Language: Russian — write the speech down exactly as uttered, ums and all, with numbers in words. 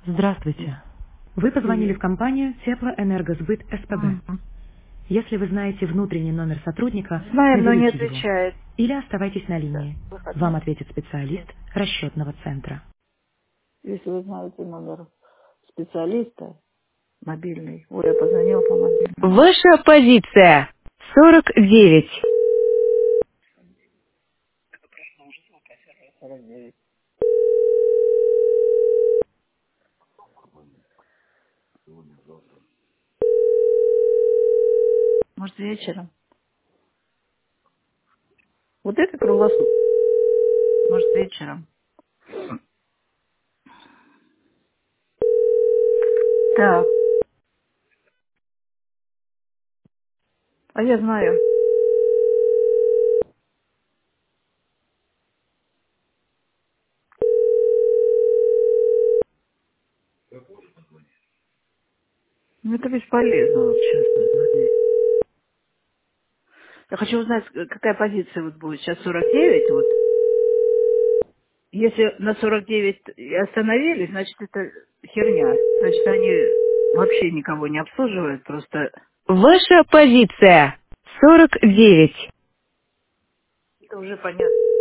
Здравствуйте. Вы позвонили в компанию Теплоэнергосбыт СПБ. Мгм. Если вы знаете внутренний номер сотрудника, Знаем, но не наберите его. отвечает. Или оставайтесь на Да, линии. Вам выходной. ответит специалист расчетного центра. Если вы знаете номер специалиста мобильный. Ой, я позвонила по мобильному. Ваша позиция сорок девять. сорок девять. Может, вечером? Вот это круглосуточно. Может, вечером? Так. А я знаю. Ну, это бесполезно, вот, честно. звонить. Я хочу узнать, какая позиция вот будет. Сейчас сорок девять, вот. Если на сорок девять и остановились, значит, это херня. Значит, они вообще никого не обслуживают, просто Ваша позиция сорок девять. это уже понятно.